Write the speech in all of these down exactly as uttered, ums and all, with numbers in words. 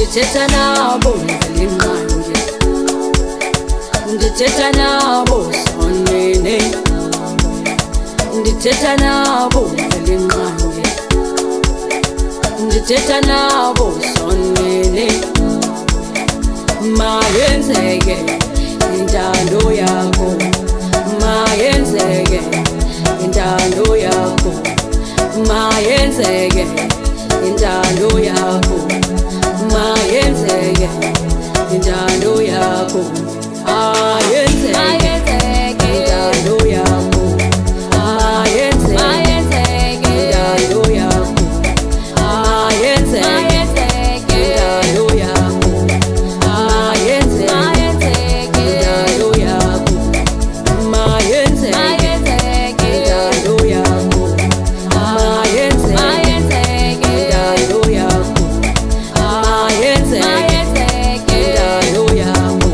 ndithetha nabo ngelinqanje, ndithetha nabo sonene, ndithetha nabo ngelinqanje, ndithetha nabo sonene. Mayenzeke intando yakho, mayenzeke intando yakho, mayenzeke intando yakho, mayenzeke intando yakho, ayenzeke intando yakho, ayenzeke intando yakho, ayenzeke intando yakho, ayenzeke intando yakho, mayenzeke intando yakho, ayenzeke intando yakho, ayenzeke intando yakho,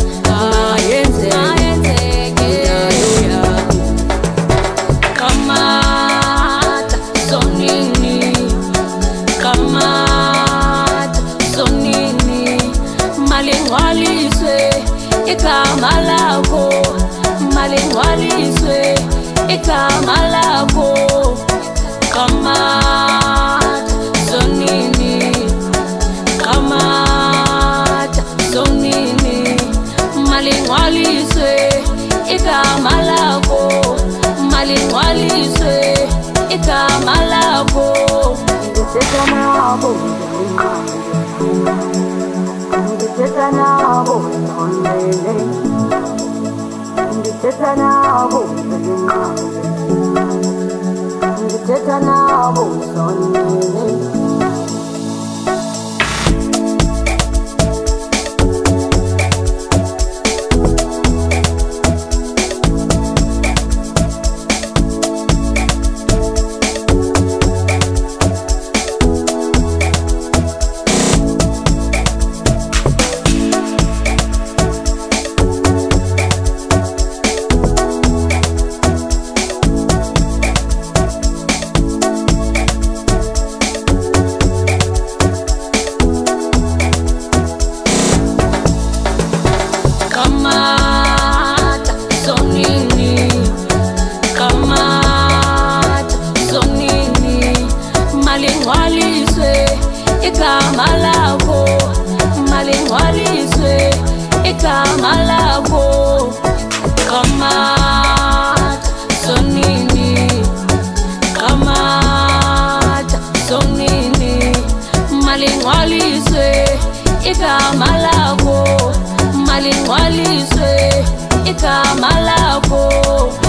ayenzeke intando yakho. Kamata sonini, kamata sonini, malingwaliswe igama lakho, malingwaliswe igama lakho. Kamata sonini, kamata sonini, malingwaliswe igama lakho, malingwaliswe igama lakho. Ndithetha nabo ndithetha nabo sonene, ndithetha nabo ndithetha nabo sonene. Kamata sonini, kamata sonini, malingwaliswe igama lakho, malingwaliswe igama lakho. Kamata sonini, kamata sonini, malingwaliswe igama lakho, malingwaliswe igama lakho.